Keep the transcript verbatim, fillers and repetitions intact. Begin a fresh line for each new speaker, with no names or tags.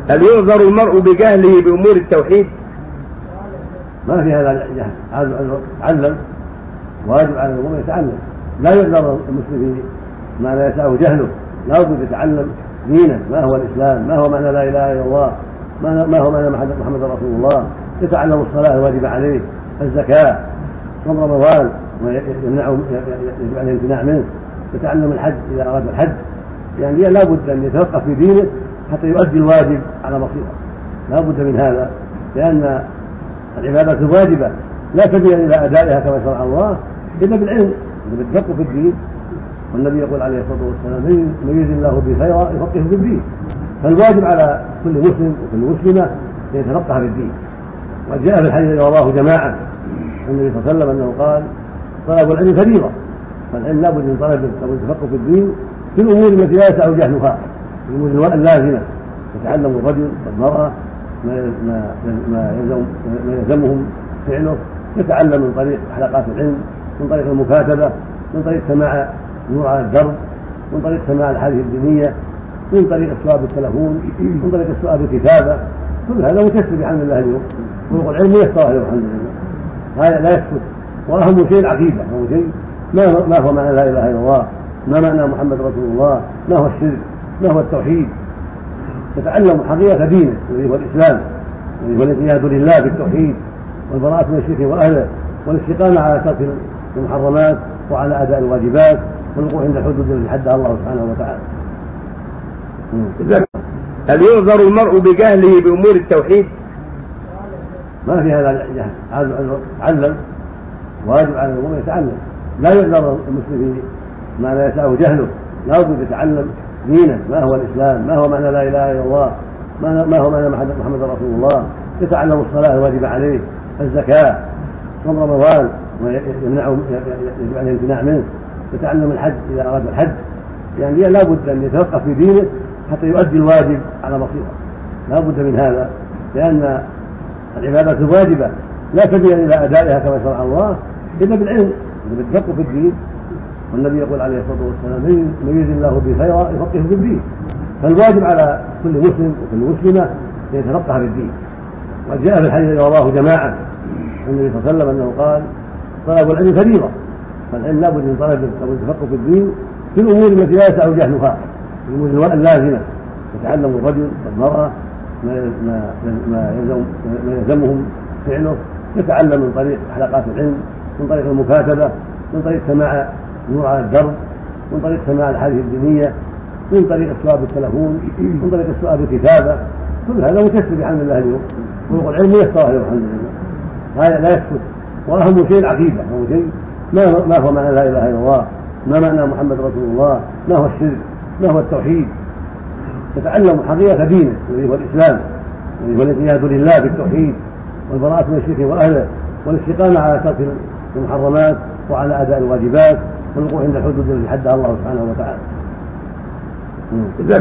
هل يعذر المرء بجهله بأمور التوحيد؟
ما في هذا جهل، يتعلم، واجب على المؤمن يتعلم، لا يعذر المسلم ما لا يسعه جهله، لا بد يتعلم دينه، ما هو الإسلام، ما هو معنى لا إله إلا الله، ما هو معنى محمد رسول الله، يتعلم الصلاة الواجبة عليه، الزكاة، صوم رمضان يمنعه يجب عليه الامتناع منه، يتعلم الحج إذا أراد الحج، يعني لا بد أن يتفقه في دينه حتى يؤدي الواجب على بصيرة، لا بد من هذا، لأن العبادة الواجبة لا سبيل إلى أدائها كما شرع الله إلا بالعلم، إلا بالتفقه في الدين. والنبي يقول عليه الصلاة والسلام: من يريد الله به خيرا يفقهه في الدين. فالواجب على كل مسلم وكل مسلمة أن يتفقه في الدين. وجاء في الحديث الذي رواه جماعة النبي صلى الله عليه وسلم أنه قال: طلب العلم فريضة، فالعلم لا بد من طلب التفقه في الدين في الأمور التي لا يسع جهلها، في الأمور اللازمة، يتعلم الرجل والمرأة ما ما ما يلزمهم فعله، يتعلم من طريق حلقات العلم، من طريق المكاتبة، من طريق سماع نور على الدرب، من طريق سماع الحديث الدينية، من طريق السؤال بالتلفون، من طريق السؤال بالكتابة، كل هذا مكسب بحمد الله اليوم. طرق العلم يسر اليوم الحمد لله، هذا لا يسكت. واهم شيء العقيدة، اهم شيء ما ما هو معنى لا اله الا الله، ما معنى محمد رسول الله، ما هو الشرك، ما هو التوحيد، يتعلم حقيقة دينه الذي هو الإسلام، الذي هو الانقياد لله بالتوحيد والبراءة من الشرك وأهله، والاستقامة على ترك المحرمات وعلى أداء الواجبات والوقوع عند الحدود التي حدها الله سبحانه وتعالى.
هل يعذر المرء بجهله بأمور التوحيد؟
ما في هذا جهل، يتعلم، واجب على المؤمن يتعلم، لا يعذر المسلم ما لا يسعه جهله، لا بد يتعلم دينه، ما هو الإسلام، ما هو معنى لا إله إلا الله، ما هو معنى محمد رسول الله، يتعلم الصلاة الواجبة عليه، الزكاة، صوم رمضان يمنعه يجب عليه الامتناع منه، يتعلم الحج إذا أراد الحج، يعني لا بد أن يتفقه في دينه حتى يؤدي الواجب على بصيرة، لا بد من هذا، لأن العبادة الواجبة لا سبيل إلى أدائها كما شرع الله إلا بالعلم، إلا بالتفقه في الدين. والنبي يقول عليه الصلاة والسلام: من يريد الله به خيرا يفقهه في الدين. فالواجب على كل مسلم وكل مسلمة أن يتفقه في الدين. وجاء في الحديث الذي رواه جماعة النبي صلى الله عليه وسلم أنه قال: طلب العلم فريضة، فالعلم لا بد من طلب التفقه في الدين في الأمور التي لا يسع جهلها، في الأمور اللازمة، يتعلم الرجل والمرأة ما ما يلزمهم فعله، يتعلم من طريق حلقات العلم، من طريق المكاتبة، من طريق سماع نور على الدرب، من طريق سماع الحديث الدينية، من طريق السؤال بالتلفون، من طريق السؤال بالكتابة، كل هذا مكسب بحمد الله اليوم. طرق العلم يسر اليوم الحمد لله، هذا لا يسكت. واهم شيء العقيدة، اهم شيء ما ما هو معنى لا اله الا الله، ما معنى محمد رسول الله، ما هو الشرك، ما هو التوحيد، يتعلم حقيقة دينه الذي هو الإسلام، الذي هو الانقياد لله بالتوحيد والبراءة من الشرك وأهله، والاستقامة على ترك المحرمات وعلى أداء الواجبات والوقوع عند الحدود التي حدها الله سبحانه وتعالى.